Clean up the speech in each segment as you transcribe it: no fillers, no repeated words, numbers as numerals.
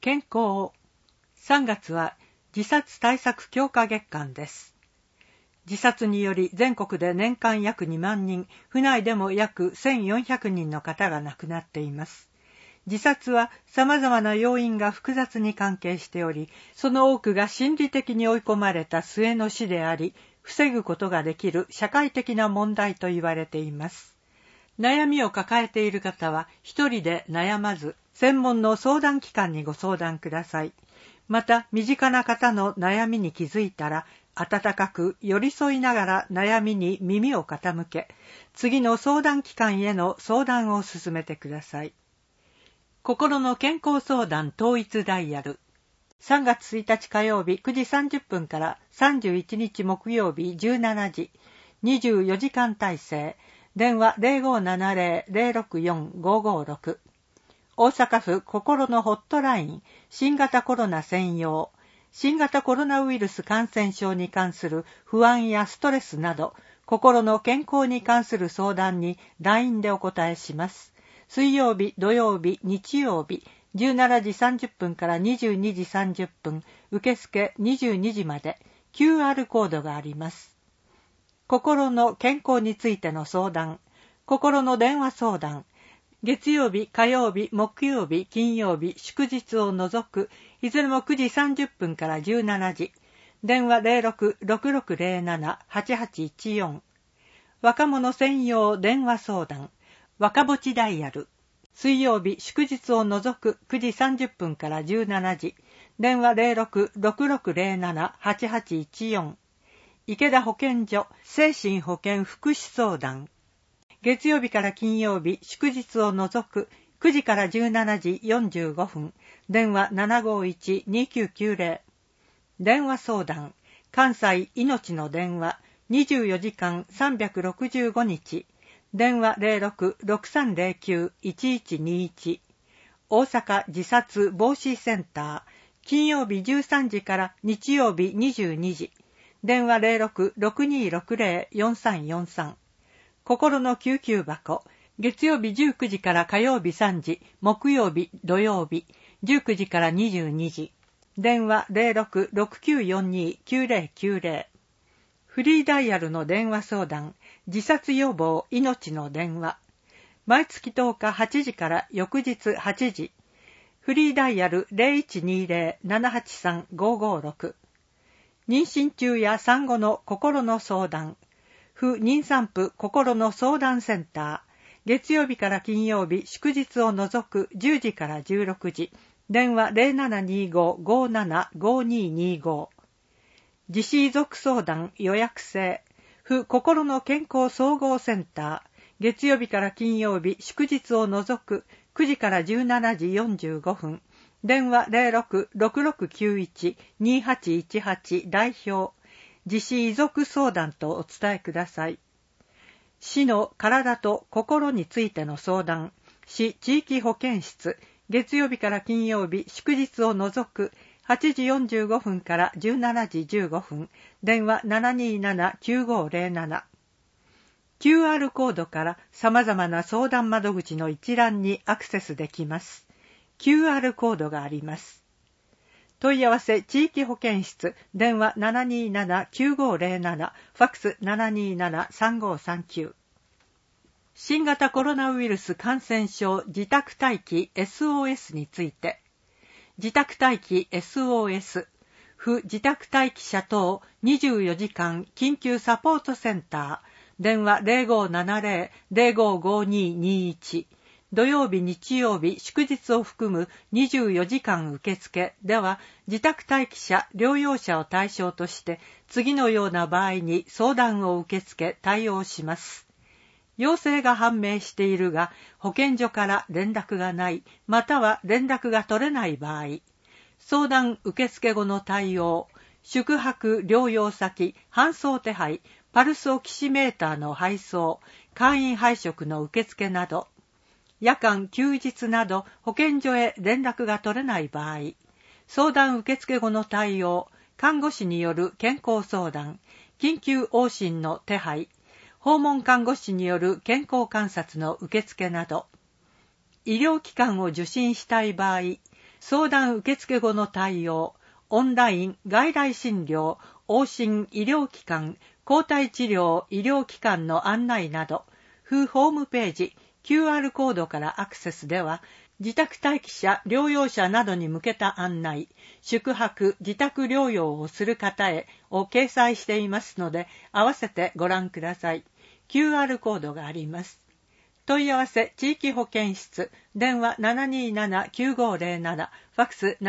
健康。3月は自殺対策強化月間です。自殺により全国で年間約2万人、府内でも約1400人の方が亡くなっています。自殺は様々な要因が複雑に関係しており、その多くが心理的に追い込まれた末の死であり、防ぐことができる社会的な問題と言われています。悩みを抱えている方は一人で悩まず、専門の相談機関にご相談ください。また、身近な方の悩みに気づいたら、温かく寄り添いながら悩みに耳を傾け、次の相談機関への相談を進めてください。心の健康相談統一ダイヤル。3月1日火曜日9時30分から31日木曜日17時、24時間体制、電話 0570-064-556。大阪府心のホットライン、新型コロナ専用、新型コロナウイルス感染症に関する不安やストレスなど、心の健康に関する相談に LINE でお答えします。水曜日、土曜日、日曜日、17時30分から22時30分、受付22時まで QR コードがあります。心の健康についての相談、心の電話相談、月曜日、火曜日、木曜日、金曜日、祝日を除く、いずれも9時30分から17時。電話 06-6607-8814。若者専用電話相談、若ぼちダイヤル。水曜日、祝日を除く9時30分から17時。電話 06-6607-8814。池田保健所精神保健福祉相談。月曜日から金曜日、祝日を除く9時から17時45分、電話 751-2990。電話相談、関西いのちの電話、24時間365日、電話 06-6309-1121。大阪自殺防止センター、金曜日13時から日曜日22時、電話 06-6260-4343。心の救急箱、月曜日19時から火曜日3時、木曜日、土曜日、19時から22時。電話 06-6942-9090。フリーダイヤルの電話相談、自殺予防命の電話。毎月10日8時から翌日8時。フリーダイヤル 0120-783-556。妊娠中や産後の心の相談。府妊産婦心の相談センター、月曜日から金曜日祝日を除く10時から16時、電話 0725-575225。自死遺族相談予約制、府心の健康総合センター、月曜日から金曜日祝日を除く9時から17時45分、電話 06-6691-2818 代表、自死遺族相談とお伝えください。死の体と心についての相談、市地域保健室、月曜日から金曜日祝日を除く8時45分から17時15分、電話 727-9507。QR コードから様々な相談窓口の一覧にアクセスできます。QR コードがあります。問い合わせ地域保健室、電話 727-9507、ファックス 727-3539。新型コロナウイルス感染症自宅待機 SOS について、自宅待機 SOS、府自宅待機者等24時間緊急サポートセンター、電話 0570-055221。土曜日、日曜日、祝日を含む24時間受付では、自宅待機者、療養者を対象として、次のような場合に相談を受け付け対応します。陽性が判明しているが、保健所から連絡がない、または連絡が取れない場合、相談受付後の対応、宿泊療養先、搬送手配、パルスオキシメーターの配送、簡易配食の受付など、夜間、休日など保健所へ連絡が取れない場合、相談受付後の対応、看護師による健康相談、緊急往診の手配、訪問看護師による健康観察の受付など、医療機関を受診したい場合、 相談受付後の対応、オンライン外来診療、往診医療機関、抗体治療医療機関の案内など、府ホームページ、QR コードからアクセスでは、自宅待機者、療養者などに向けた案内、宿泊、自宅療養をする方へを掲載していますので、合わせてご覧ください。QR コードがあります。問い合わせ地域保健室、電話 727-9507、ファクス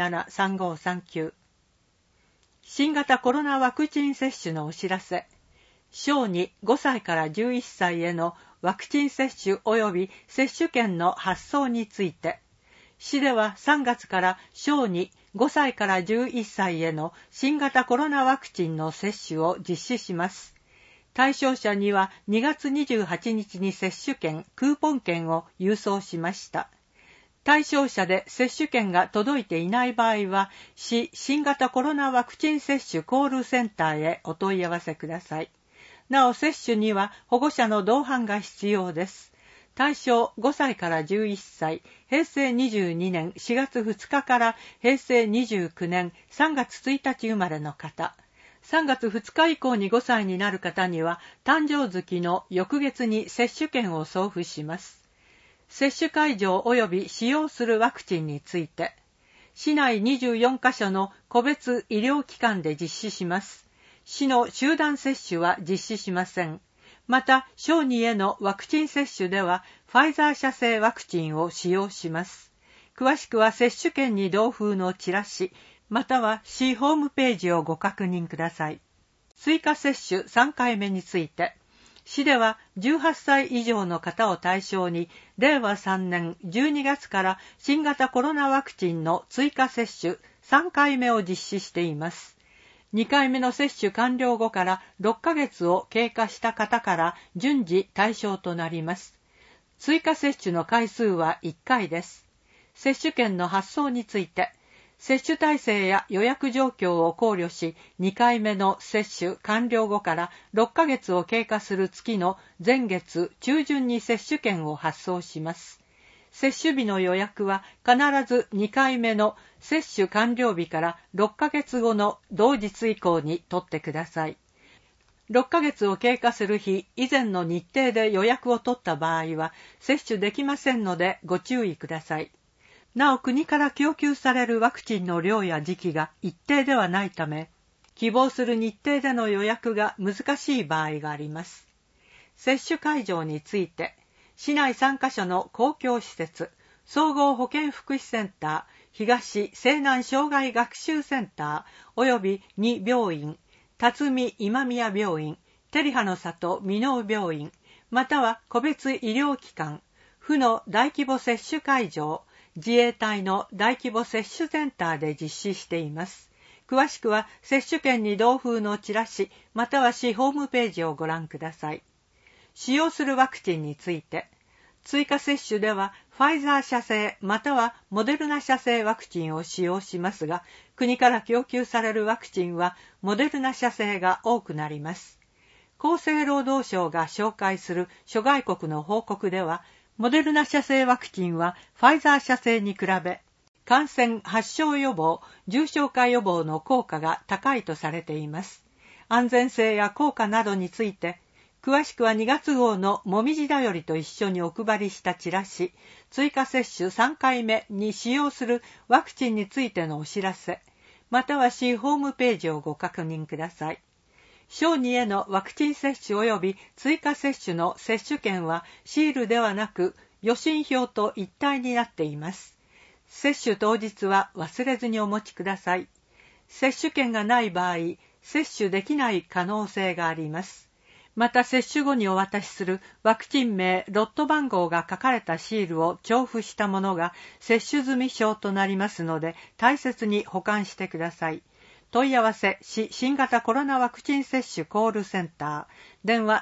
727-3539。新型コロナワクチン接種のお知らせ。小児5歳から11歳へのワクチン接種及び接種券の発送について、市では3月から小児5歳から11歳への新型コロナワクチンの接種を実施します。対象者には2月28日に接種券、クーポン券を郵送しました。対象者で接種券が届いていない場合は、市新型コロナワクチン接種コールセンターへお問い合わせください。なお接種には保護者の同伴が必要です。対象5歳から11歳、平成22年4月2日から平成29年3月1日生まれの方。3月2日以降に5歳になる方には、誕生月の翌月に接種券を送付します。接種会場及び使用するワクチンについて、市内24カ所の個別医療機関で実施します。市の集団接種は実施しません。また、小児へのワクチン接種では、ファイザー社製ワクチンを使用します。詳しくは接種券に同封のチラシ、または市ホームページをご確認ください。追加接種3回目について、市では18歳以上の方を対象に、令和3年12月から新型コロナワクチンの追加接種3回目を実施しています。2回目の接種完了後から6ヶ月を経過した方から順次対象となります。追加接種の回数は1回です。接種券の発送について、接種体制や予約状況を考慮し、2回目の接種完了後から6ヶ月を経過する月の前月中旬に接種券を発送します。接種日の予約は必ず2回目の接種完了日から6ヶ月後の同日以降に取ってください。6ヶ月を経過する日以前の日程で予約を取った場合は接種できませんのでご注意ください。なお国から供給されるワクチンの量や時期が一定ではないため、希望する日程での予約が難しい場合があります。接種会場について、市内3カ所の公共施設、総合保健福祉センター、東西南障害学習センター、及び2病院、辰巳今宮病院、照葉の里箕面病院、または個別医療機関、府の大規模接種会場、自衛隊の大規模接種センターで実施しています。詳しくは接種券に同封のチラシ、または市ホームページをご覧ください。使用するワクチンについて、追加接種ではファイザー社製またはモデルナ社製ワクチンを使用しますが、国から供給されるワクチンはモデルナ社製が多くなります。厚生労働省が紹介する諸外国の報告では、モデルナ社製ワクチンはファイザー社製に比べ、感染発症予防、重症化予防の効果が高いとされています。安全性や効果などについて、詳しくは2月号のもみじだよりと一緒にお配りしたチラシ、追加接種3回目に使用するワクチンについてのお知らせ、または市ホームページをご確認ください。小児へのワクチン接種及び追加接種の接種券はシールではなく予診票と一体になっています。接種当日は忘れずにお持ちください。接種券がない場合、接種できない可能性があります。また接種後にお渡しするワクチン名、ロット番号が書かれたシールを調布したものが接種済証となりますので、大切に保管してください。問い合わせ、市新型コロナワクチン接種コールセンター、電話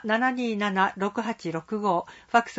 727-6865、ファクス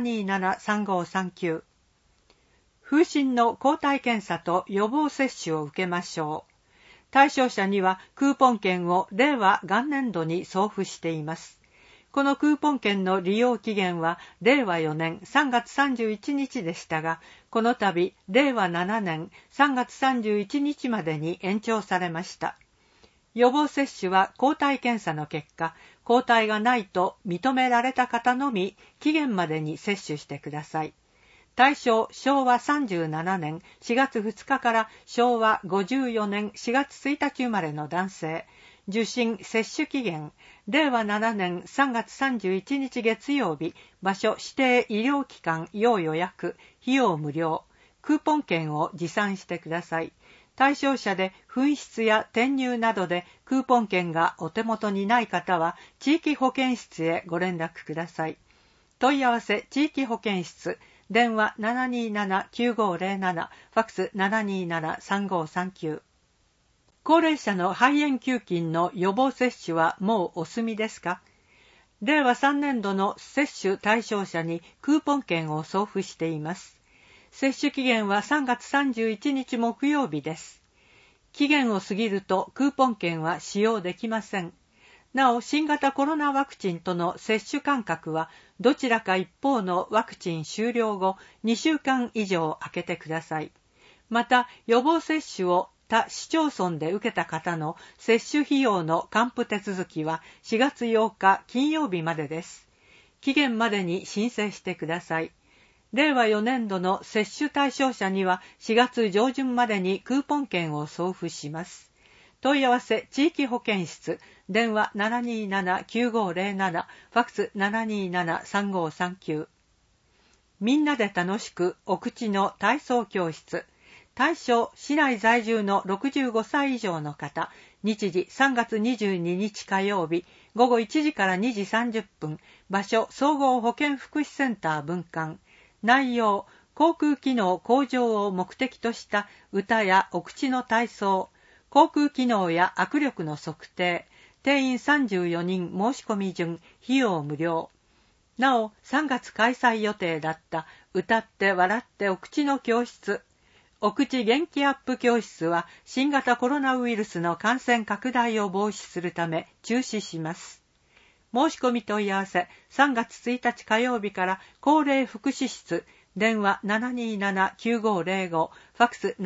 727-3539。風疹の抗体検査と予防接種を受けましょう。対象者にはクーポン券を令和元年度に送付しています。 このクーポン券の利用期限は令和4年3月31日でしたが、この度令和7年3月31日までに延長されました。予防接種は抗体検査の結果、抗体がないと認められた方のみ期限までに接種してください。対象昭和37年4月2日から昭和54年4月1日生まれの男性、受診接種期限令和7年3月31日月曜日、場所指定医療機関要予約、費用無料、クーポン券を持参してください。対象者で紛失や転入などでクーポン券がお手元にない方は地域保健室へご連絡ください。問い合わせ地域保健室、電話 727-9507、ファックス 727-3539。高齢者の肺炎球菌の予防接種はもうお済みですか？令和3年度の接種対象者にクーポン券を送付しています。接種期限は3月31日木曜日です。期限を過ぎるとクーポン券は使用できません。なお、新型コロナワクチンとの接種間隔はどちらか一方のワクチン終了後2週間以上空けてください。また、予防接種を他市町村で受けた方の接種費用の還付手続きは4月8日金曜日までです。期限までに申請してください。令和4年度の接種対象者には4月上旬までにクーポン券を送付します。問い合わせ地域保健室、電話 727-9507、ファックス 727-3539。みんなで楽しくお口の体操教室。対象市内在住の65歳以上の方、日時3月22日火曜日午後1時から2時30分、場所総合保健福祉センター分館。内容、口腔機能向上を目的とした歌やお口の体操、口腔機能や握力の測定、定員34人申し込み順、費用無料。なお、3月開催予定だった歌って笑ってお口の教室、お口元気アップ教室は新型コロナウイルスの感染拡大を防止するため中止します。申し込み問い合わせ3月1日火曜日から高齢福祉室、電話 727-9505、ファックス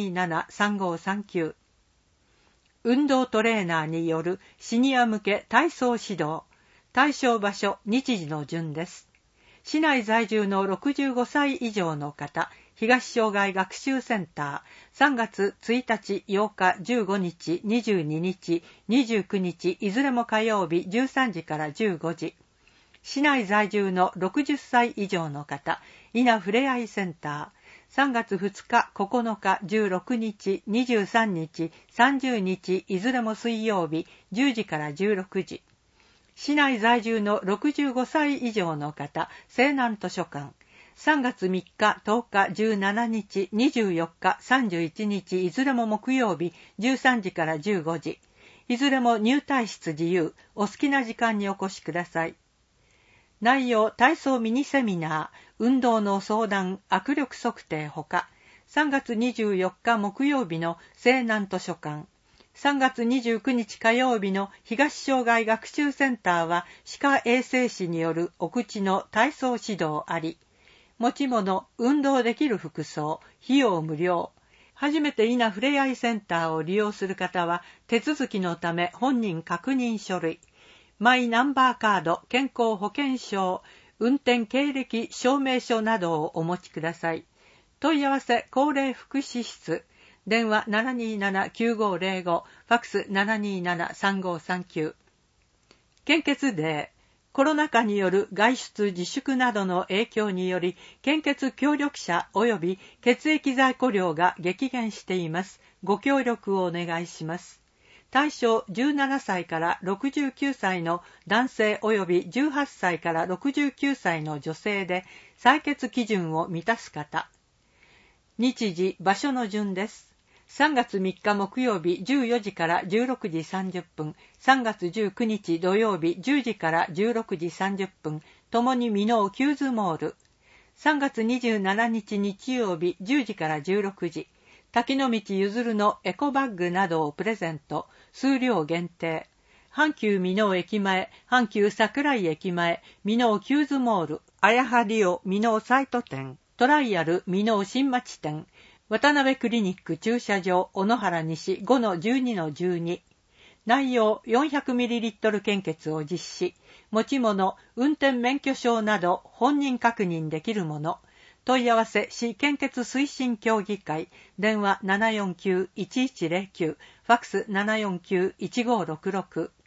727-3539。運動トレーナーによるシニア向け体操指導、対象場所日時の順です。市内在住の65歳以上の方、東障害学習センター、3月1日、8日、15日、22日、29日、いずれも火曜日13時から15時。市内在住の60歳以上の方、稲ふれあいセンター、3月2日、9日、16日、23日、30日、いずれも水曜日10時から16時。市内在住の65歳以上の方、西南図書館、3月3日、10日、17日、24日、31日、いずれも木曜日、13時から15時。いずれも入退室自由、お好きな時間にお越しください。内容、体操ミニセミナー、運動の相談、握力測定ほか、3月24日木曜日の西南図書館、3月29日火曜日の東障害学習センターは歯科衛生士によるお口の体操指導あり、持ち物、運動できる服装、費用無料。初めて稲ふれあいセンターを利用する方は、手続きのため本人確認書類、マイナンバーカード、健康保険証、運転経歴証明書などをお持ちください。問い合わせ高齢福祉室、電話 727-9505、ファックス 727-3539。献血デー。コロナ禍による外出自粛などの影響により、献血協力者及び血液在庫量が激減しています。ご協力をお願いします。対象17歳から69歳の男性及び18歳から69歳の女性で、採血基準を満たす方。日時、場所の順です。3月3日木曜日14時から16時30分、3月19日土曜日10時から16時30分、ともに箕面キューズモール。3月27日日曜日10時から16時、滝の道ゆずるのエコバッグなどをプレゼント、数量限定。 阪急箕面駅前、阪急桜井駅前、箕面キューズモール、あやはリオ箕面サイト店、トライアル箕面新町店、渡辺クリニック駐車場小野原西 5-12-12。内容 400ml 献血を実施。持ち物、運転免許証など本人確認できるもの。問い合わせ市献血推進協議会。電話 749-1109、ファックス 749-1566。